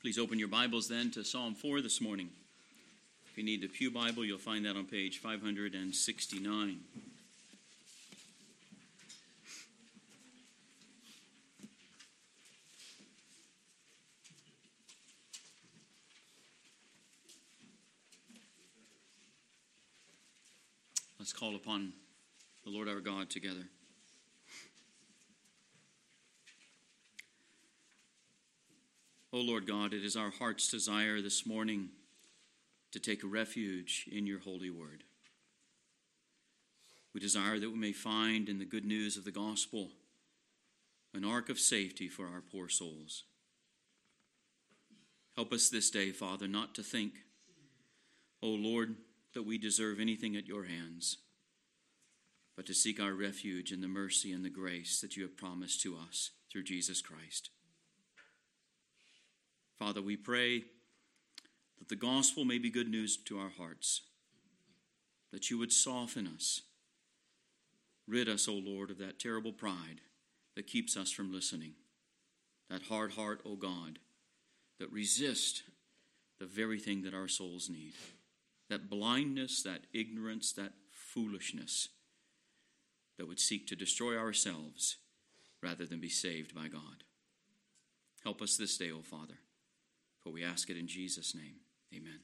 Please open your Bibles then to Psalm 4 this morning. If you need the Pew Bible, you'll find that on page 569. Let's call upon the Lord our God together. O Lord God, it is our heart's desire this morning to take refuge in your holy word. We desire that we may find in the good news of the gospel an ark of safety for our poor souls. Help us this day, Father, not to think, O Lord, that we deserve anything at your hands, but to seek our refuge in the mercy and the grace that you have promised to us through Jesus Christ. Father, we pray that the gospel may be good news to our hearts, that you would soften us. Rid us, O Lord, of that terrible pride that keeps us from listening, that hard heart, O God, that resists the very thing that our souls need, that blindness, that ignorance, that foolishness that would seek to destroy ourselves rather than be saved by God. Help us this day, O Father. For we ask it in Jesus' name. Amen.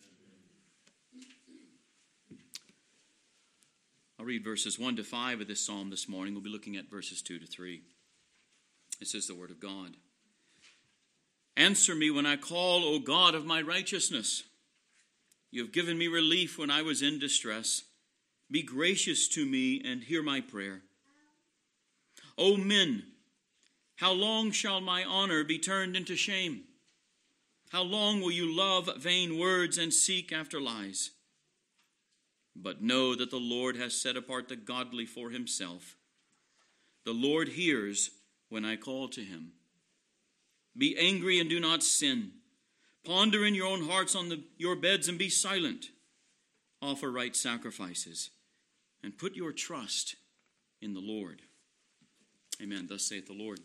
I'll read verses 1 to 5 of this psalm this morning. We'll be looking at verses 2 to 3. This is the word of God. Answer me when I call, O God of my righteousness. You have given me relief when I was in distress. Be gracious to me and hear my prayer. O men, how long shall my honor be turned into shame? How long will you love vain words and seek after lies? But know that the Lord has set apart the godly for himself. The Lord hears when I call to him. Be angry and do not sin. Ponder in your own hearts on your beds and be silent. Offer right sacrifices and put your trust in the Lord. Amen. Thus saith the Lord.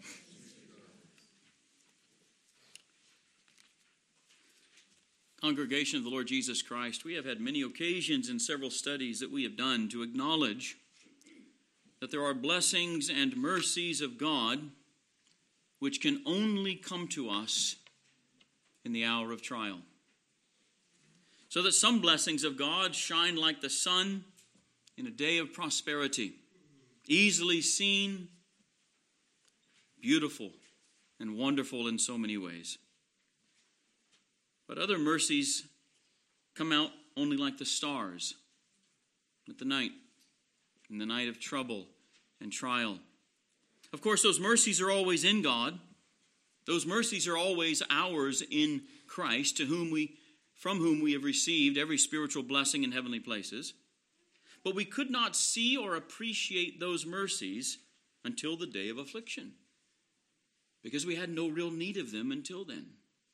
Congregation of the Lord Jesus Christ, we have had many occasions in several studies that we have done to acknowledge that there are blessings and mercies of God which can only come to us in the hour of trial. So that some blessings of God shine like the sun in a day of prosperity, easily seen, beautiful, and wonderful in so many ways. But other mercies come out only like the stars at the night, in the night of trouble and trial. Of course, those mercies are always in God. Those mercies are always ours in Christ, from whom we have received every spiritual blessing in heavenly places. But we could not see or appreciate those mercies until the day of affliction, because we had no real need of them until then.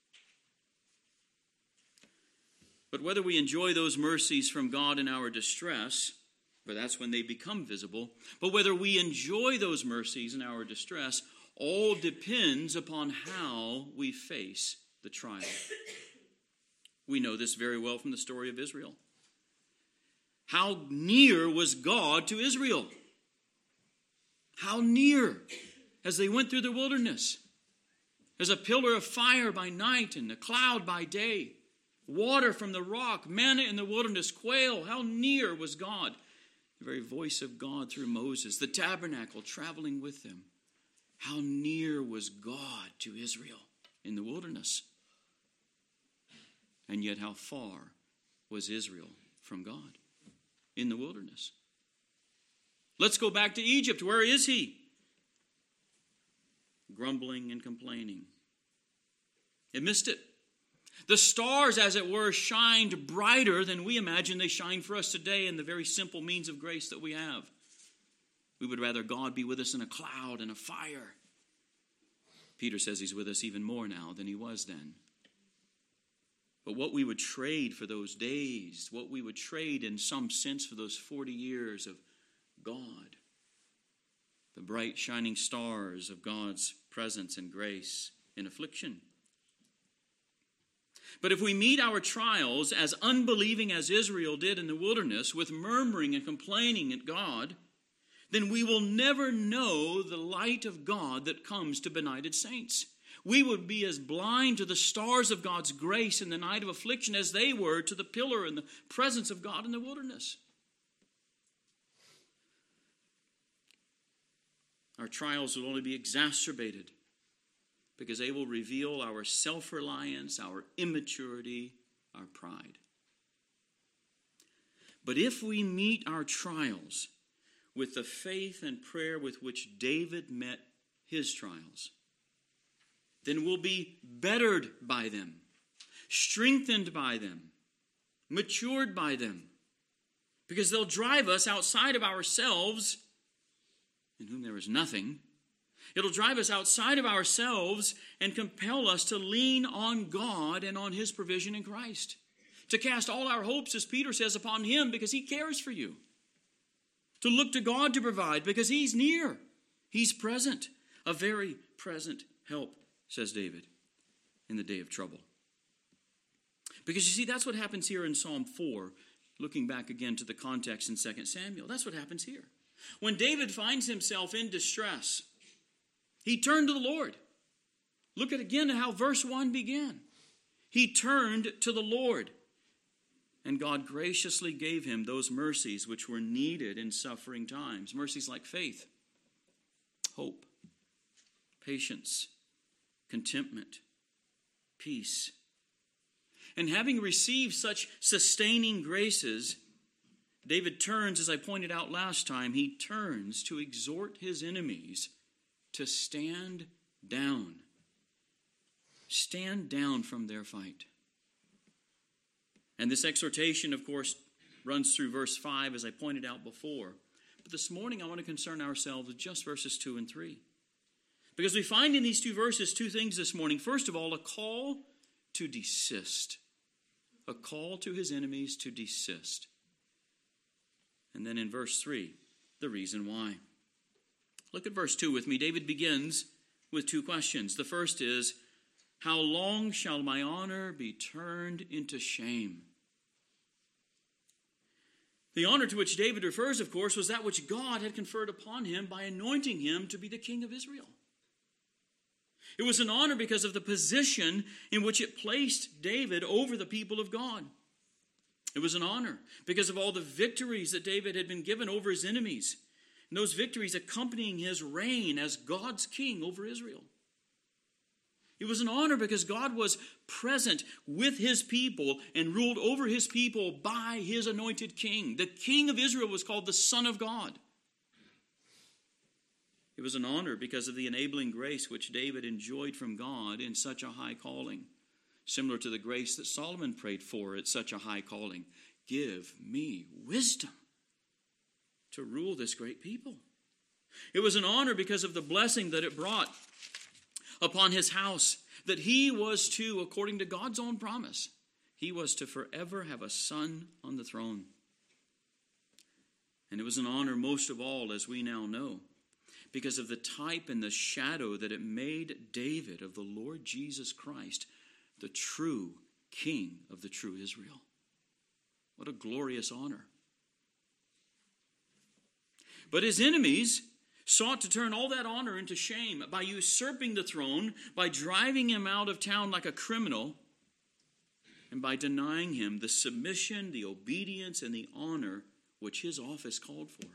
But whether we enjoy those mercies from God in our distress, for that's when they become visible, but whether we enjoy those mercies in our distress, all depends upon how we face the trial. We know this very well from the story of Israel. How near was God to Israel? How near as they went through the wilderness, as a pillar of fire by night and a cloud by day. Water from the rock, manna in the wilderness, quail. How near was God? The very voice of God through Moses, the tabernacle traveling with them. How near was God to Israel in the wilderness? And yet how far was Israel from God in the wilderness? Let's go back to Egypt. Where is he? Grumbling and complaining. They missed it. The stars, as it were, shined brighter than we imagine they shine for us today in the very simple means of grace that we have. We would rather God be with us in a cloud and a fire. Peter says he's with us even more now than he was then. But what we would trade for those days, what we would trade in some sense for those 40 years of God, the bright shining stars of God's presence and grace in affliction. But if we meet our trials as unbelieving as Israel did in the wilderness, with murmuring and complaining at God, then we will never know the light of God that comes to benighted saints. We would be as blind to the stars of God's grace in the night of affliction as they were to the pillar and the presence of God in the wilderness. Our trials will only be exacerbated because they will reveal our self-reliance, our immaturity, our pride. But if we meet our trials with the faith and prayer with which David met his trials, then we'll be bettered by them, strengthened by them, matured by them, because they'll drive us outside of ourselves, in whom there is nothing. It'll drive us outside of ourselves and compel us to lean on God and on His provision in Christ. To cast all our hopes, as Peter says, upon Him because He cares for you. To look to God to provide because He's near. He's present. A very present help, says David, in the day of trouble. Because you see, that's what happens here in Psalm 4, looking back again to the context in 2 Samuel. That's what happens here. When David finds himself in distress, he turned to the Lord. Look at again how verse 1 began. He turned to the Lord, and God graciously gave him those mercies which were needed in suffering times. Mercies like faith, hope, patience, contentment, peace. And having received such sustaining graces, David turns, as I pointed out last time, he turns to exhort his enemies to stand down. Stand down from their fight. And this exhortation, of course, runs through verse 5, as I pointed out before. But this morning I want to concern ourselves with just verses 2 and 3. Because we find in these two verses two things this morning. First of all, a call to desist. A call to his enemies to desist. And then in verse 3, the reason why. Look at verse 2 with me. David begins with two questions. The first is, how long shall my honor be turned into shame? The honor to which David refers, of course, was that which God had conferred upon him by anointing him to be the king of Israel. It was an honor because of the position in which it placed David over the people of God. It was an honor because of all the victories that David had been given over his enemies, and those victories accompanying his reign as God's king over Israel. It was an honor because God was present with his people and ruled over his people by his anointed king. The king of Israel was called the Son of God. It was an honor because of the enabling grace which David enjoyed from God in such a high calling, similar to the grace that Solomon prayed for at such a high calling. Give me wisdom to rule this great people. It was an honor because of the blessing that it brought upon his house, that he was to, according to God's own promise, he was to forever have a son on the throne. And it was an honor most of all, as we now know, because of the type and the shadow that it made David of the Lord Jesus Christ, the true king of the true Israel. What a glorious honor. But his enemies sought to turn all that honor into shame by usurping the throne, by driving him out of town like a criminal, and by denying him the submission, the obedience, and the honor which his office called for.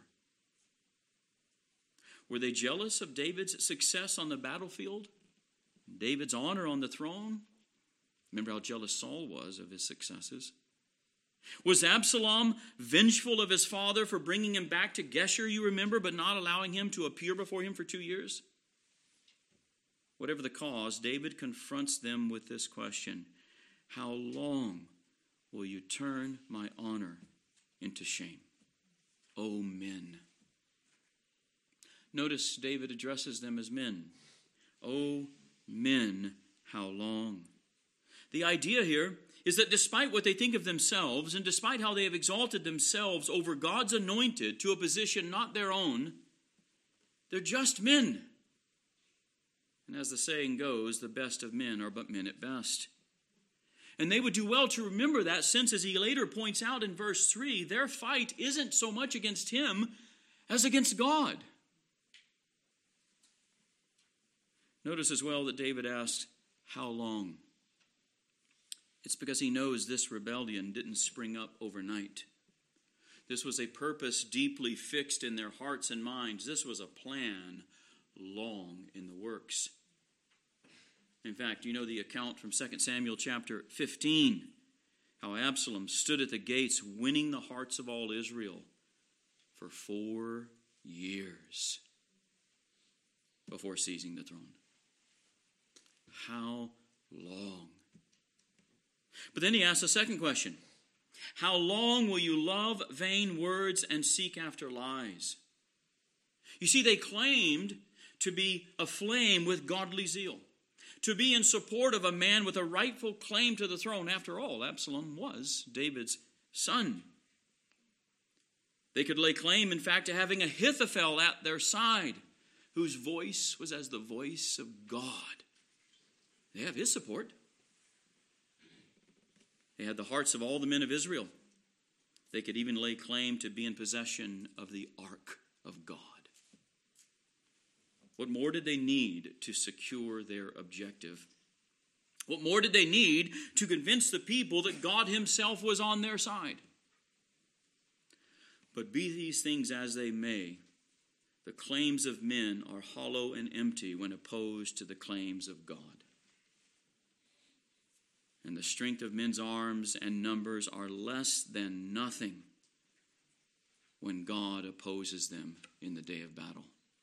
Were they jealous of David's success on the battlefield? David's honor on the throne? Remember how jealous Saul was of his successes. Was Absalom vengeful of his father for bringing him back to Geshur, you remember, but not allowing him to appear before him for 2 years? Whatever the cause, David confronts them with this question: how long will you turn my honor into shame, O men? Notice David addresses them as men. O men, how long? The idea here is that despite what they think of themselves, and despite how they have exalted themselves over God's anointed to a position not their own, they're just men. And as the saying goes, the best of men are but men at best. And they would do well to remember that, since, as he later points out in verse 3, their fight isn't so much against him as against God. Notice as well that David asked, how long? It's because he knows this rebellion didn't spring up overnight. This was a purpose deeply fixed in their hearts and minds. This was a plan long in the works. In fact, you know the account from 2 Samuel chapter 15, how Absalom stood at the gates winning the hearts of all Israel for 4 years before seizing the throne. How long? But then he asks a second question. How long will you love vain words and seek after lies? You see, they claimed to be aflame with godly zeal, to be in support of a man with a rightful claim to the throne. After all, Absalom was David's son. They could lay claim, in fact, to having Ahithophel at their side, whose voice was as the voice of God. They have his support. They had the hearts of all the men of Israel. They could even lay claim to be in possession of the ark of God. What more did they need to secure their objective? What more did they need to convince the people that God himself was on their side? But be these things as they may, the claims of men are hollow and empty when opposed to the claims of God. And the strength of men's arms and numbers are less than nothing when God opposes them in the day of battle.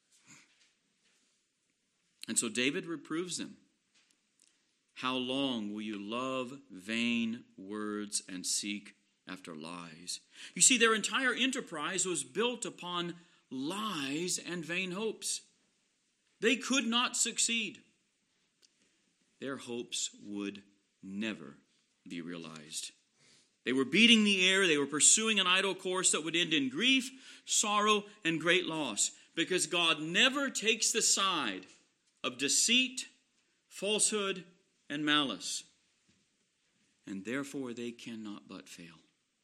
And so David reproves them. How long will you love vain words and seek after lies? You see, their entire enterprise was built upon lies and vain hopes. They could not succeed. Their hopes would never be realized. They were beating the air. They were pursuing an idle course that would end in grief, sorrow, and great loss, because God never takes the side of deceit, falsehood, and malice. And therefore they cannot but fail.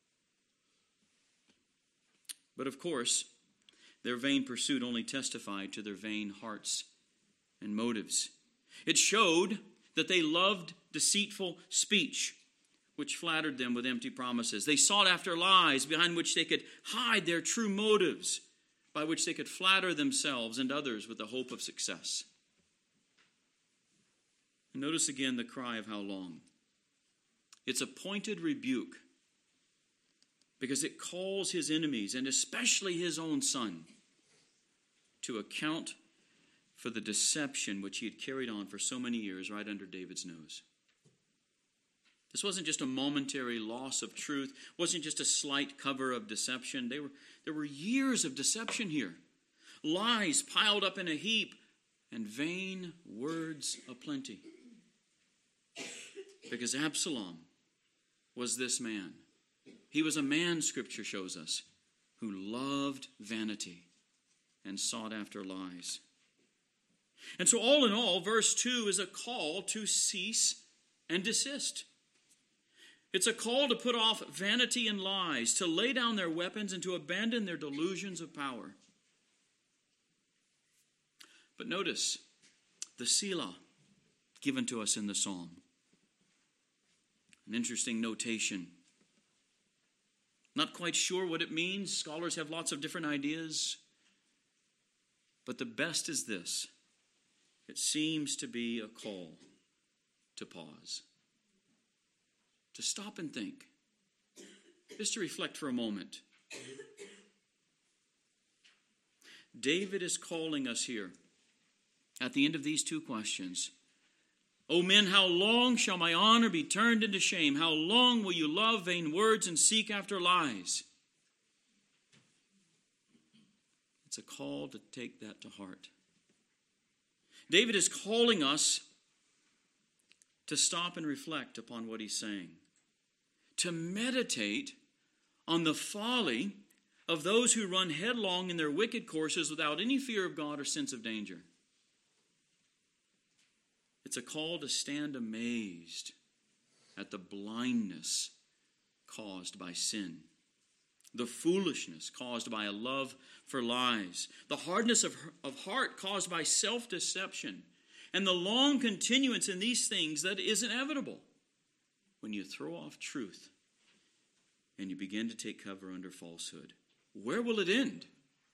But of course, their vain pursuit only testified to their vain hearts and motives. It showed that they loved deceitful speech, which flattered them with empty promises. They sought after lies behind which they could hide their true motives, by which they could flatter themselves and others with the hope of success. And notice again the cry of how long. It's a pointed rebuke, because it calls his enemies, and especially his own son, to account for the deception which he had carried on for so many years right under David's nose. This wasn't just a momentary loss of truth. It wasn't just a slight cover of deception. There were years of deception here. Lies piled up in a heap and vain words aplenty. Because Absalom was this man. He was a man, Scripture shows us, who loved vanity and sought after lies. And so all in all, verse 2 is a call to cease and desist. It's a call to put off vanity and lies, to lay down their weapons and to abandon their delusions of power. But notice the Selah given to us in the psalm. An interesting notation. Not quite sure what it means. Scholars have lots of different ideas. But the best is this. It seems to be a call to pause, to stop and think, just to reflect for a moment. David is calling us here at the end of these two questions. O men, how long shall my honor be turned into shame? How long will you love vain words and seek after lies? It's a call to take that to heart. David is calling us to stop and reflect upon what he's saying, to meditate on the folly of those who run headlong in their wicked courses without any fear of God or sense of danger. It's a call to stand amazed at the blindness caused by sin, the foolishness caused by a love for lies, the hardness of heart caused by self-deception, and the long continuance in these things that is inevitable when you throw off truth and you begin to take cover under falsehood. Where will it end?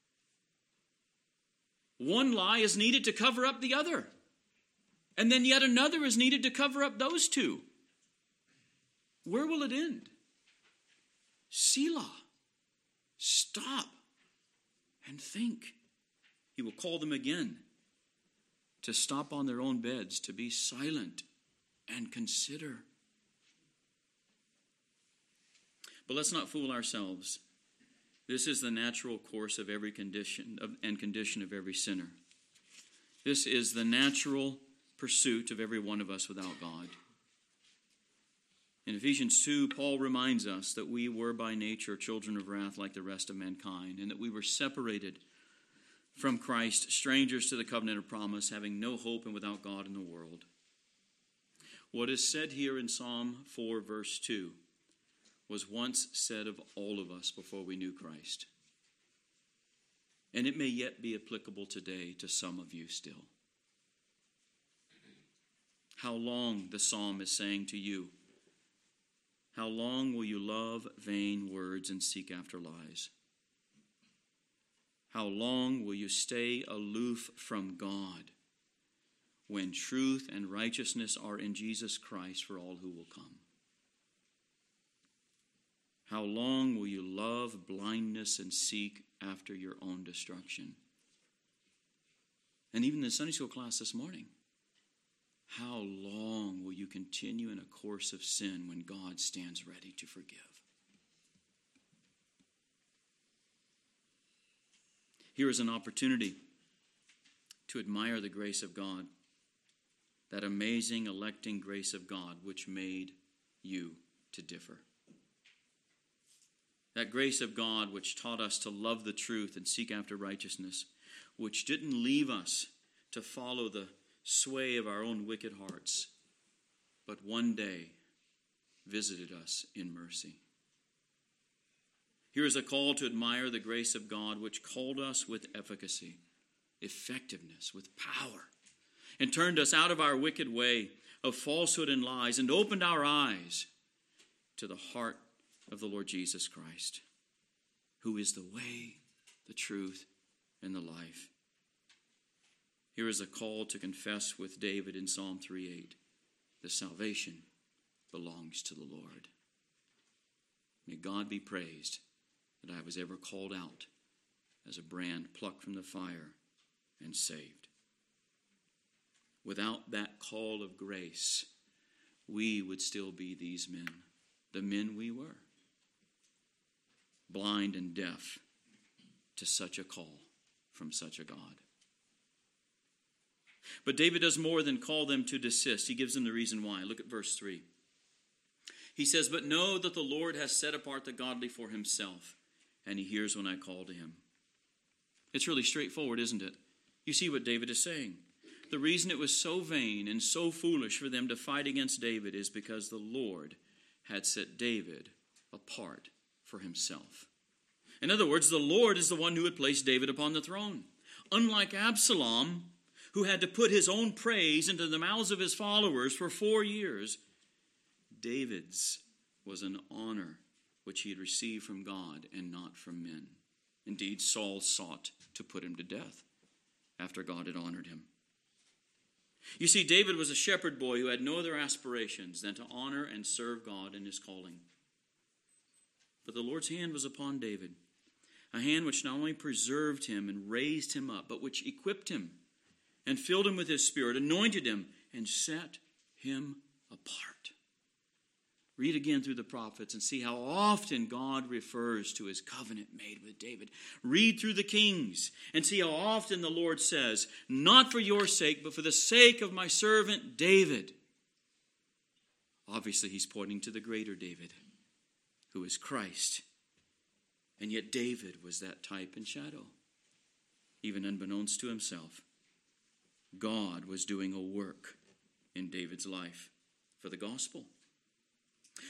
One lie is needed to cover up the other, and then yet another is needed to cover up those two. Where will it end? Selah. Stop and think. He will call them again to stop on their own beds, to be silent and consider. But let's not fool ourselves. This is the natural course of every condition of every sinner. This is the natural pursuit of every one of us without God. In Ephesians 2, Paul reminds us that we were by nature children of wrath like the rest of mankind, and that we were separated from Christ, strangers to the covenant of promise, having no hope and without God in the world. What is said here in Psalm 4, verse 2, was once said of all of us before we knew Christ. And it may yet be applicable today to some of you still. How long, the psalm is saying to you, how long will you love vain words and seek after lies? How long will you stay aloof from God when truth and righteousness are in Jesus Christ for all who will come? How long will you love blindness and seek after your own destruction? And even in the Sunday school class this morning, how long will you continue in a course of sin when God stands ready to forgive? Here is an opportunity to admire the grace of God, that amazing electing grace of God which made you to differ. That grace of God which taught us to love the truth and seek after righteousness, which didn't leave us to follow the sway of our own wicked hearts, but one day visited us in mercy. Here is a call to admire the grace of God which called us with efficacy, effectiveness, with power, and turned us out of our wicked way of falsehood and lies, and opened our eyes to the heart of the Lord Jesus Christ, who is the way, the truth, and the life. Here is a call to confess with David in Psalm 3:8, the salvation belongs to the Lord. May God be praised that I was ever called out as a brand plucked from the fire and saved. Without that call of grace, we would still be these men, the men we were, blind and deaf to such a call from such a God. But David does more than call them to desist. He gives them the reason why. Look at verse 3. He says, "But know that the Lord has set apart the godly for himself, and he hears when I call to him." It's really straightforward, isn't it? You see what David is saying. The reason it was so vain and so foolish for them to fight against David is because the Lord had set David apart for himself. In other words, the Lord is the one who had placed David upon the throne. Unlike Absalom, who had to put his own praise into the mouths of his followers for 4 years, David's was an honor which he had received from God and not from men. Indeed, Saul sought to put him to death after God had honored him. You see, David was a shepherd boy who had no other aspirations than to honor and serve God in his calling. But the Lord's hand was upon David, a hand which not only preserved him and raised him up, but which equipped him and filled him with his Spirit, anointed him, and set him apart. Read again through the prophets and see how often God refers to his covenant made with David. Read through the Kings and see how often the Lord says, "Not for your sake, but for the sake of my servant David." Obviously, he's pointing to the greater David, who is Christ. And yet David was that type and shadow. Even unbeknownst to himself, God was doing a work in David's life for the gospel.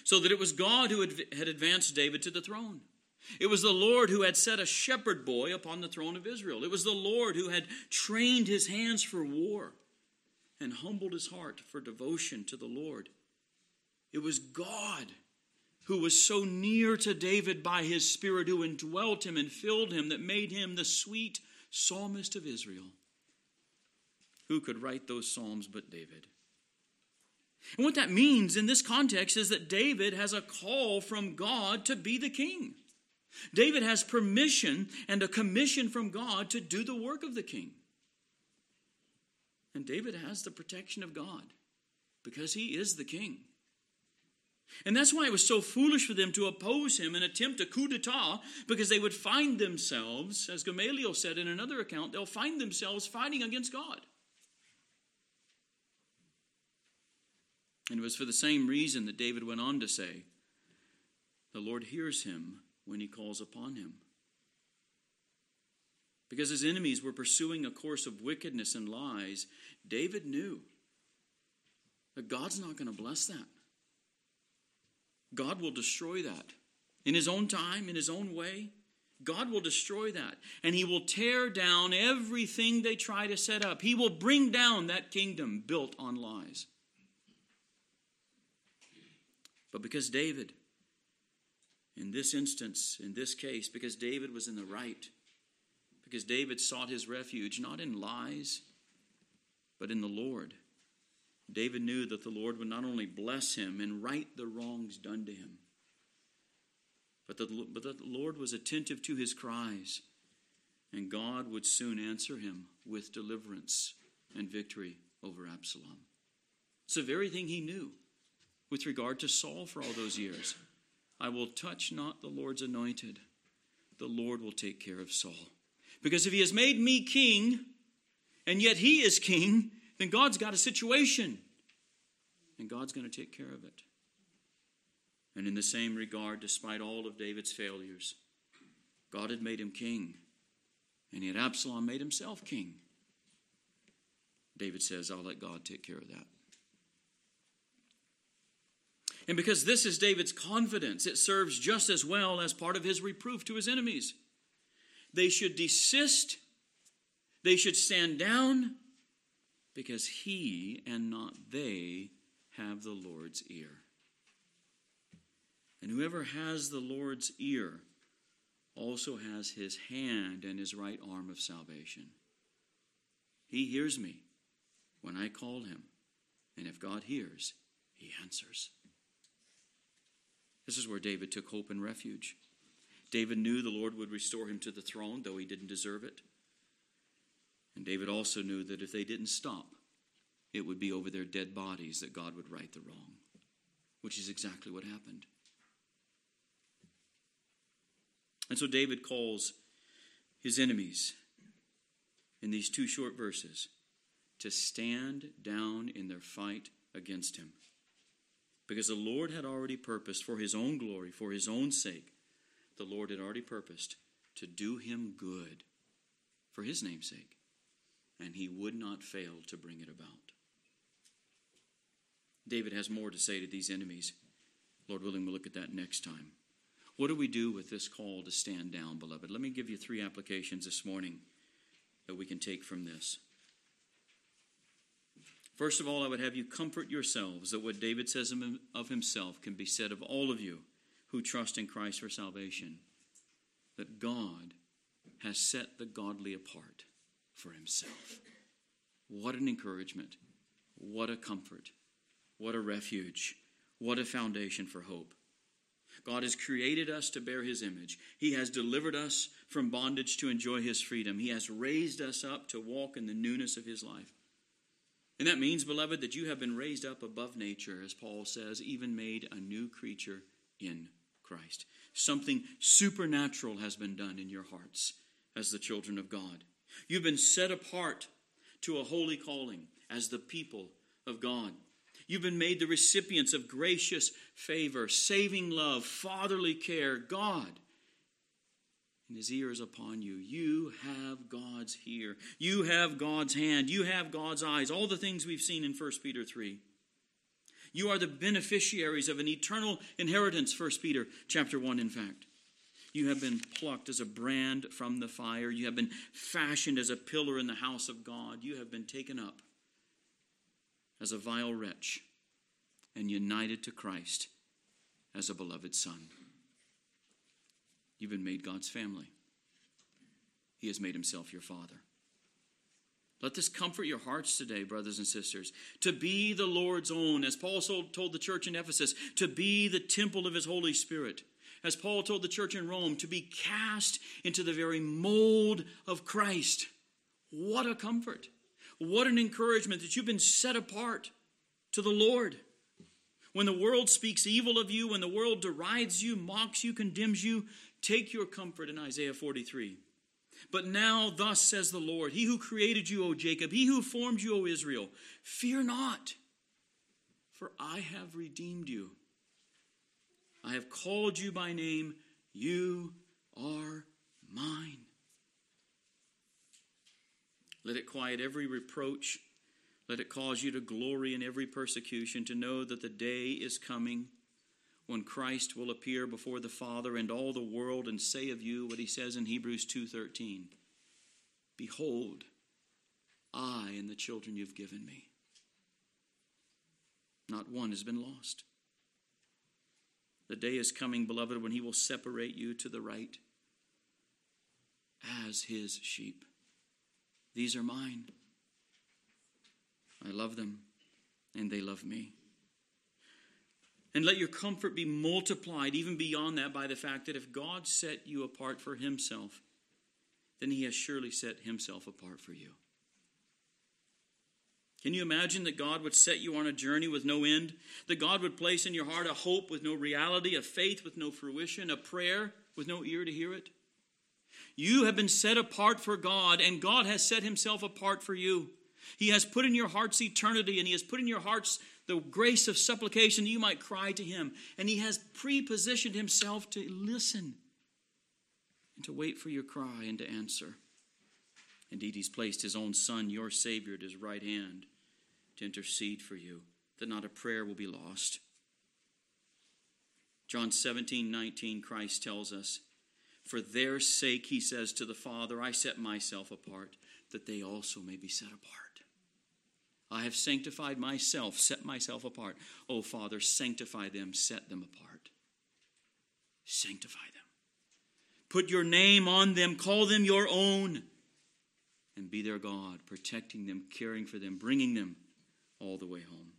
so that it was God who had advanced David to the throne. It was the Lord who had set a shepherd boy upon the throne of Israel. It was the Lord who had trained his hands for war and humbled his heart for devotion to the Lord. It was God who was so near to David by his Spirit, who indwelt him and filled him, that made him the sweet psalmist of Israel. Who could write those psalms but David? And what that means in this context is that David has a call from God to be the king. David has permission and a commission from God to do the work of the king. And David has the protection of God because he is the king. And that's why it was so foolish for them to oppose him and attempt a coup d'etat, because they would find themselves, as Gamaliel said in another account, they'll find themselves fighting against God. And it was for the same reason that David went on to say, the Lord hears him when he calls upon him. Because his enemies were pursuing a course of wickedness and lies, David knew that God's not going to bless that. God will destroy that. In his own time, in his own way, God will destroy that. And he will tear down everything they try to set up. He will bring down that kingdom built on lies. But because David, in this instance, in this case, because David was in the right, because David sought his refuge not in lies, but in the Lord, David knew that the Lord would not only bless him and right the wrongs done to him, but that the Lord was attentive to his cries, and God would soon answer him with deliverance and victory over Absalom. It's the very thing he knew with regard to Saul for all those years. I will touch not the Lord's anointed. The Lord will take care of Saul. Because if he has made me king, and yet he is king, then God's got a situation. And God's going to take care of it. And in the same regard, despite all of David's failures, God had made him king. And yet Absalom made himself king. David says, I'll let God take care of that. And because this is David's confidence, it serves just as well as part of his reproof to his enemies. They should desist. They should stand down, because he and not they have the Lord's ear. And whoever has the Lord's ear also has his hand and his right arm of salvation. He hears me when I call him. And if God hears, he answers. This is where David took hope and refuge. David knew the Lord would restore him to the throne, though he didn't deserve it. And David also knew that if they didn't stop, it would be over their dead bodies that God would right the wrong, which is exactly what happened. And so David calls his enemies in these two short verses to stand down in their fight against him. Because the Lord had already purposed for his own glory, for his own sake, the Lord had already purposed to do him good for his name's sake. And he would not fail to bring it about. David has more to say to these enemies. Lord willing, we'll look at that next time. What do we do with this call to stand down, beloved? Let me give you 3 applications this morning that we can take from this. First of all, I would have you comfort yourselves that what David says of himself can be said of all of you who trust in Christ for salvation, that God has set the godly apart for himself. What an encouragement. What a comfort. What a refuge. What a foundation for hope. God has created us to bear his image. He has delivered us from bondage to enjoy his freedom. He has raised us up to walk in the newness of his life. And that means, beloved, that you have been raised up above nature, as Paul says, even made a new creature in Christ. Something supernatural has been done in your hearts as the children of God. You've been set apart to a holy calling as the people of God. You've been made the recipients of gracious favor, saving love, fatherly care. God, and his ear is upon you. You have God's ear. You have God's hand. You have God's eyes. All the things we've seen in 1 Peter 3. You are the beneficiaries of an eternal inheritance, 1 Peter chapter 1, in fact. You have been plucked as a brand from the fire. You have been fashioned as a pillar in the house of God. You have been taken up as a vile wretch and united to Christ as a beloved son. You've been made God's family. He has made himself your Father. Let this comfort your hearts today, brothers and sisters, to be the Lord's own, as Paul told the church in Ephesus, to be the temple of his Holy Spirit. As Paul told the church in Rome, to be cast into the very mold of Christ. What a comfort. What an encouragement that you've been set apart to the Lord. When the world speaks evil of you, when the world derides you, mocks you, condemns you, take your comfort in Isaiah 43. But now thus says the Lord, he who created you, O Jacob, he who formed you, O Israel, fear not, for I have redeemed you. I have called you by name. You are mine. Let it quiet every reproach. Let it cause you to glory in every persecution, to know that the day is coming when Christ will appear before the Father and all the world and say of you what he says in Hebrews 2:13. Behold, I and the children you've given me. Not one has been lost. The day is coming, beloved, when he will separate you to the right as his sheep. These are mine. I love them, and they love me. And let your comfort be multiplied even beyond that by the fact that if God set you apart for himself, then he has surely set himself apart for you. Can you imagine that God would set you on a journey with no end? That God would place in your heart a hope with no reality, a faith with no fruition, a prayer with no ear to hear it? You have been set apart for God, and God has set himself apart for you. He has put in your hearts eternity, and he has put in your hearts the grace of supplication that you might cry to him. And he has pre-positioned himself to listen and to wait for your cry and to answer. Indeed, he's placed his own Son, your Savior, at his right hand to intercede for you, that not a prayer will be lost. John 17:19, Christ tells us, for their sake, he says to the Father, I set myself apart, that they also may be set apart. I have sanctified myself, set myself apart. Oh, Father, sanctify them, set them apart. Sanctify them. Put your name on them, call them your own, and be their God, protecting them, caring for them, bringing them all the way home.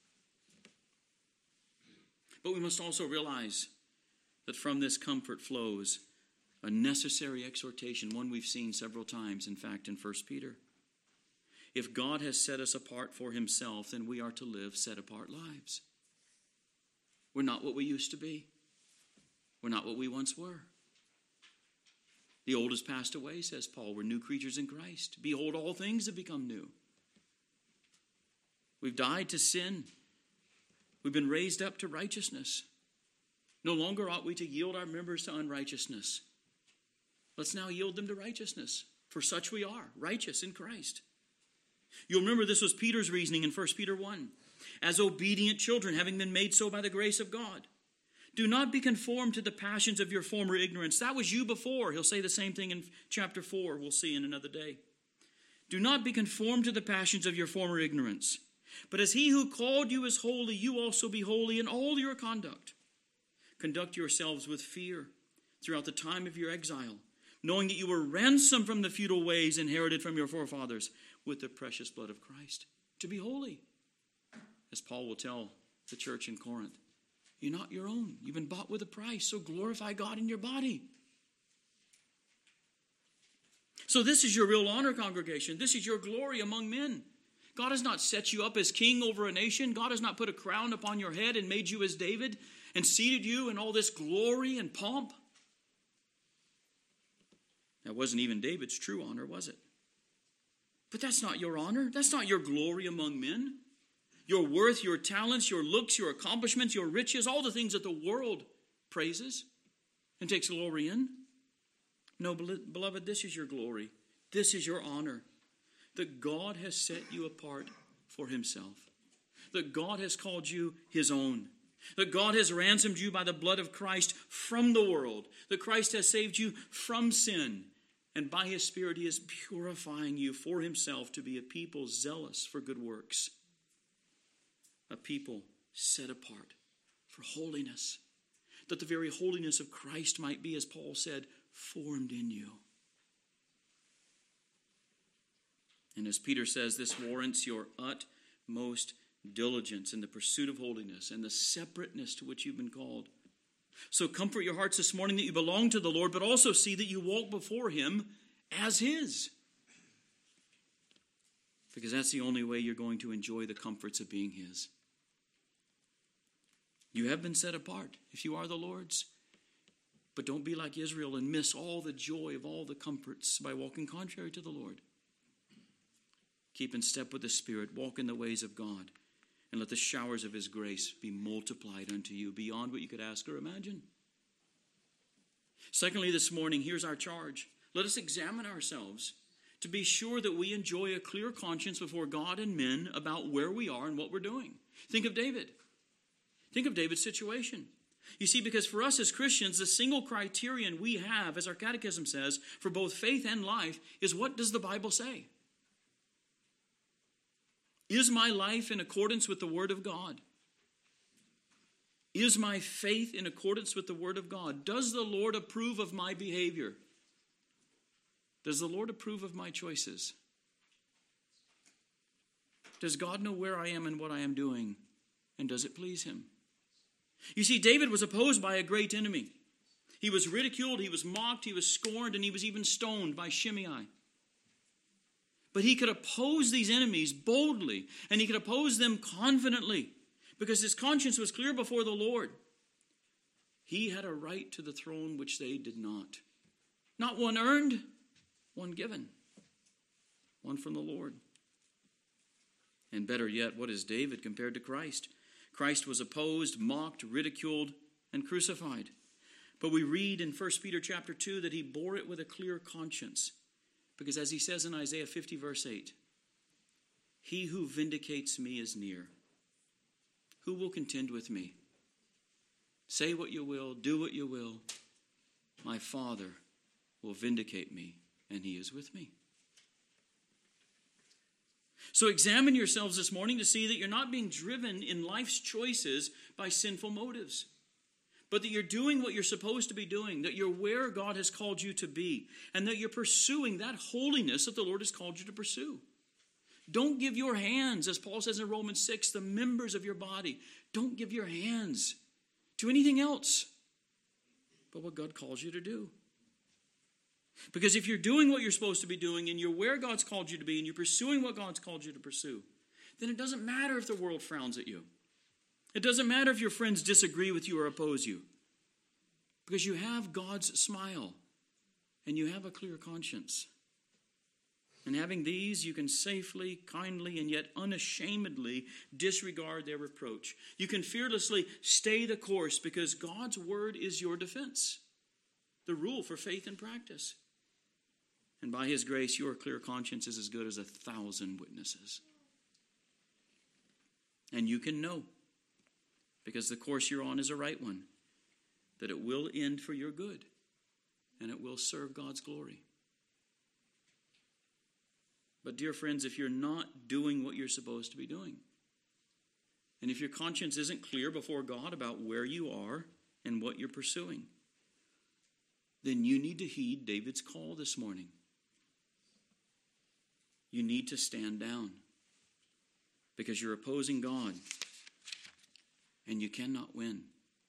But we must also realize that from this comfort flows a necessary exhortation, one we've seen several times, in fact, in 1 Peter. If God has set us apart for himself, then we are to live set-apart lives. We're not what we used to be. We're not what we once were. The old has passed away, says Paul. We're new creatures in Christ. Behold, all things have become new. We've died to sin. We've been raised up to righteousness. No longer ought we to yield our members to unrighteousness. Let's now yield them to righteousness. For such we are, righteous in Christ. You'll remember this was Peter's reasoning in 1 Peter 1. As obedient children, having been made so by the grace of God, do not be conformed to the passions of your former ignorance. That was you before. He'll say the same thing in chapter 4. We'll see in another day. Do not be conformed to the passions of your former ignorance. But as he who called you is holy, you also be holy in all your conduct. Conduct yourselves with fear throughout the time of your exile, knowing that you were ransomed from the futile ways inherited from your forefathers with the precious blood of Christ. To be holy, as Paul will tell the church in Corinth. You're not your own. You've been bought with a price, so glorify God in your body. So this is your real honor, congregation. This is your glory among men. God has not set you up as king over a nation. God has not put a crown upon your head and made you as David and seated you in all this glory and pomp. That wasn't even David's true honor, was it? But that's not your honor. That's not your glory among men. Your worth, your talents, your looks, your accomplishments, your riches, all the things that the world praises and takes glory in. No, beloved, this is your glory. This is your honor. That God has set you apart for himself. that God has called you his own, that God has ransomed you by the blood of Christ from the world, that Christ has saved you from sin, and by his Spirit he is purifying you for himself to be a people zealous for good works, a people set apart for holiness, that the very holiness of Christ might be, as Paul said, formed in you. And as Peter says, this warrants your utmost diligence in the pursuit of holiness and the separateness to which you've been called. So comfort your hearts this morning that you belong to the Lord, but also see that you walk before him as his. Because that's the only way you're going to enjoy the comforts of being his. You have been set apart if you are the Lord's. But don't be like Israel and miss all the joy of all the comforts by walking contrary to the Lord. Keep in step with the Spirit. Walk in the ways of God. And let the showers of his grace be multiplied unto you beyond what you could ask or imagine. Secondly, this morning, here's our charge. Let us examine ourselves to be sure that we enjoy a clear conscience before God and men about where we are and what we're doing. Think of David. Think of David's situation. You see, because for us as Christians, the single criterion we have, as our catechism says, for both faith and life is, what does the Bible say? Is my life in accordance with the Word of God? Is my faith in accordance with the Word of God? Does the Lord approve of my behavior? Does the Lord approve of my choices? Does God know where I am and what I am doing? And does it please him? You see, David was opposed by a great enemy. He was ridiculed, he was mocked, he was scorned, and he was even stoned by Shimei. But he could oppose these enemies boldly, and he could oppose them confidently, because his conscience was clear before the Lord. He had a right to the throne which they did not. Not one earned, one given. One from the Lord. And better yet, what is David compared to Christ? Christ was opposed, mocked, ridiculed, and crucified. But we read in 1 Peter chapter 2 that he bore it with a clear conscience. Because as he says in Isaiah 50 verse 8, he who vindicates me is near. Who will contend with me? Say what you will, do what you will. My Father will vindicate me, and he is with me. So examine yourselves this morning to see that you're not being driven in life's choices by sinful motives, but that you're doing what you're supposed to be doing, that you're where God has called you to be, and that you're pursuing that holiness that the Lord has called you to pursue. Don't give your hands, as Paul says in Romans 6, the members of your body. Don't give your hands to anything else but what God calls you to do. Because if you're doing what you're supposed to be doing, and you're where God's called you to be, and you're pursuing what God's called you to pursue, then it doesn't matter if the world frowns at you. It doesn't matter if your friends disagree with you or oppose you. Because you have God's smile, and you have a clear conscience. And having these, you can safely, kindly, and yet unashamedly disregard their reproach. You can fearlessly stay the course, because God's word is your defense, the rule for faith and practice. And by his grace, your clear conscience is as good as 1,000 witnesses. And you can know, because the course you're on is a right one, that it will end for your good, and it will serve God's glory. But dear friends, if you're not doing what you're supposed to be doing, and if your conscience isn't clear before God about where you are and what you're pursuing, then you need to heed David's call this morning. You need to stand down, because you're opposing God, and you cannot win.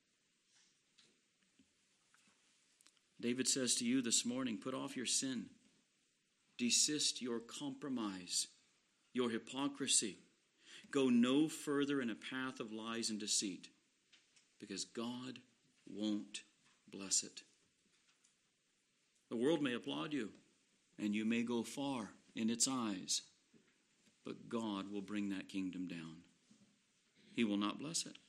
David says to you this morning, put off your sin. Desist your compromise, your hypocrisy. Go no further in a path of lies and deceit, because God won't bless it. The world may applaud you, and you may go far in its eyes, but God will bring that kingdom down. He will not bless it.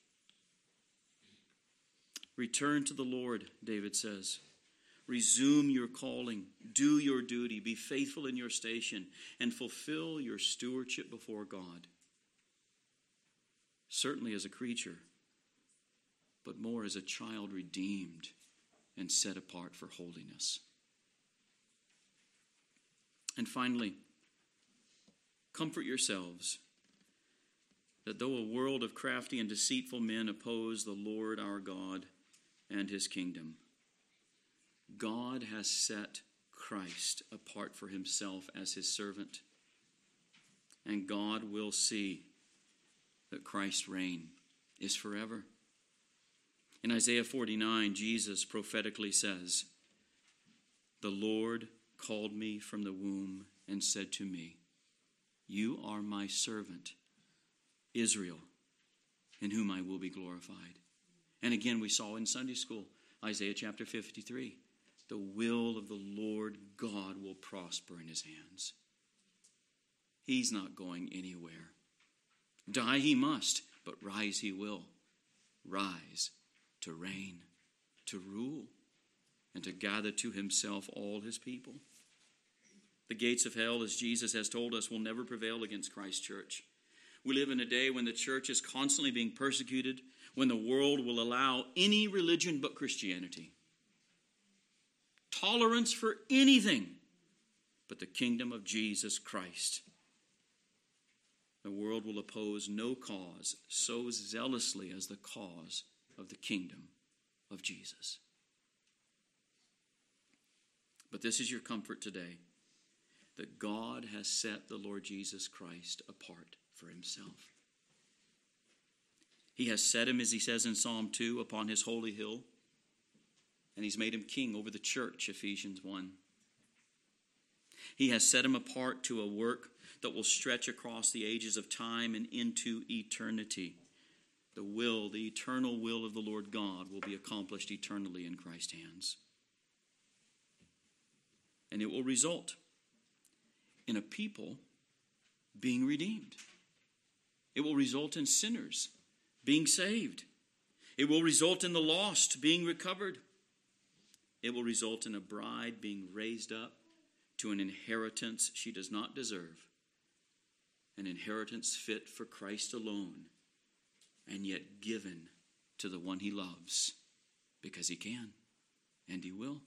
Return to the Lord, David says. Resume your calling. Do your duty. Be faithful in your station, and fulfill your stewardship before God. certainly as a creature, but more as a child redeemed and set apart for holiness. And finally, comfort yourselves that though a world of crafty and deceitful men oppose the Lord our God and his kingdom, God has set Christ apart for himself as his servant, and God will see that Christ's reign is forever. In Isaiah 49, Jesus prophetically says, "The Lord called me from the womb and said to me, 'You are my servant, Israel, in whom I will be glorified.'" And again, we saw in Sunday school, Isaiah chapter 53, the will of the Lord God will prosper in his hands. He's not going anywhere. Die he must, but rise he will. Rise to reign, to rule, and to gather to himself all his people. The gates of hell, as Jesus has told us, will never prevail against Christ's church. We live in a day when the church is constantly being persecuted, when the world will allow any religion but Christianity. Tolerance for anything but the kingdom of Jesus Christ. The world will oppose no cause so zealously as the cause of the kingdom of Jesus. But this is your comfort today, that God has set the Lord Jesus Christ apart for himself. He has set him, as he says in Psalm 2, upon his holy hill, and he's made him king over the church, Ephesians 1. He has set him apart to a work that will stretch across the ages of time and into eternity. The eternal will of the Lord God will be accomplished eternally in Christ's hands. And it will result in a people being redeemed. It will result in sinners being saved. It will result in the lost being recovered. It will result in a bride being raised up to an inheritance she does not deserve, an inheritance fit for Christ alone, and yet given to the one he loves, because he can and he will.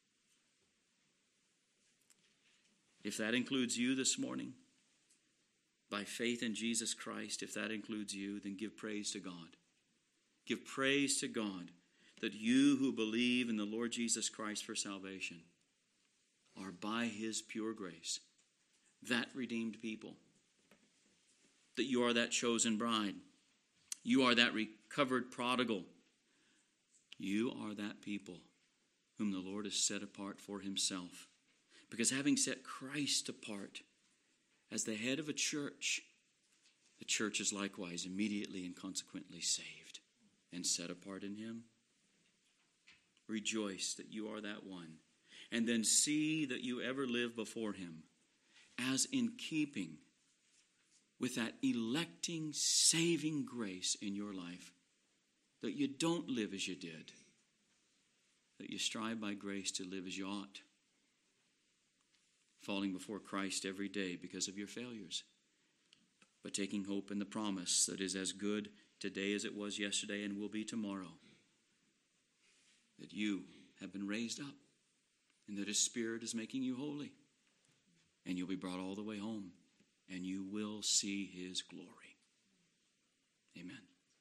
If that includes you this morning, by faith in Jesus Christ, if that includes you, then give praise to God. Give praise to God that you who believe in the Lord Jesus Christ for salvation are by his pure grace that redeemed people, that you are that chosen bride, you are that recovered prodigal, you are that people whom the Lord has set apart for himself. Because having set Christ apart as the head of a church, the church is likewise immediately and consequently saved and set apart in him. Rejoice that you are that one, and then see that you ever live before him as in keeping with that electing, saving grace in your life, that you don't live as you did, that you strive by grace to live as you ought, falling before Christ every day because of your failures, but taking hope in the promise that is as good today as it was yesterday and will be tomorrow, that you have been raised up and that his Spirit is making you holy, and you'll be brought all the way home, and you will see his glory. Amen.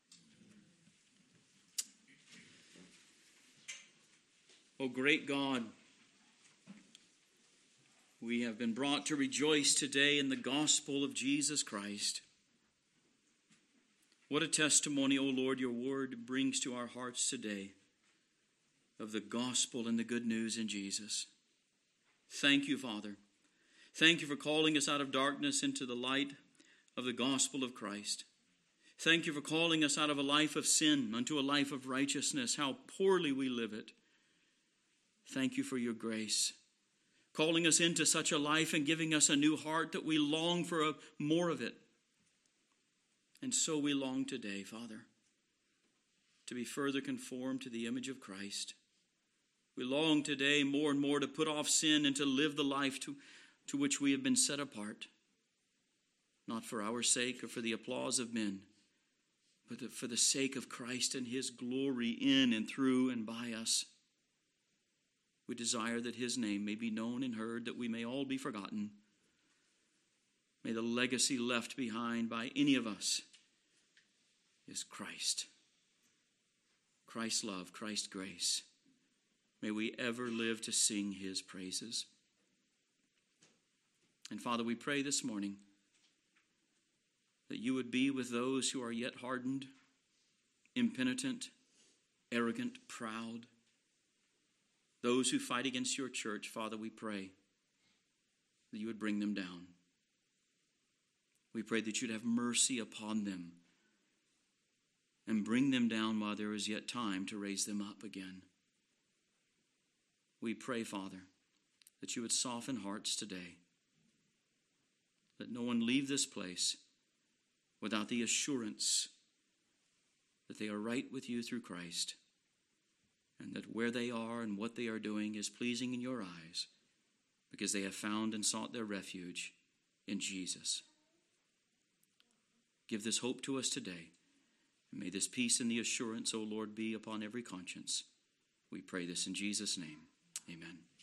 Oh, great God, we have been brought to rejoice today in the gospel of Jesus Christ. What a testimony, O Lord, your word brings to our hearts today of the gospel and the good news in Jesus. Thank you, Father. Thank you for calling us out of darkness into the light of the gospel of Christ. Thank you for calling us out of a life of sin unto a life of righteousness. How poorly we live it. Thank you for your grace, calling us into such a life and giving us a new heart that we long for more of it. And so we long today, Father, to be further conformed to the image of Christ. We long today more and more to put off sin and to live the life to which we have been set apart, not for our sake or for the applause of men, but that for the sake of Christ and his glory in and through and by us, we desire that his name may be known and heard, that we may all be forgotten. May the legacy left behind by any of us is Christ. Christ's love, Christ's grace. May we ever live to sing his praises. And Father, we pray this morning that you would be with those who are yet hardened, impenitent, arrogant, proud. Those who fight against your church, Father, we pray that you would bring them down. We pray that you'd have mercy upon them and bring them down while there is yet time to raise them up again. We pray, Father, that you would soften hearts today. Let no one leave this place without the assurance that they are right with you through Christ, and that where they are and what they are doing is pleasing in your eyes, because they have found and sought their refuge in Jesus. Give this hope to us today, and may this peace and the assurance, O Lord, be upon every conscience. We pray this in Jesus' name. Amen.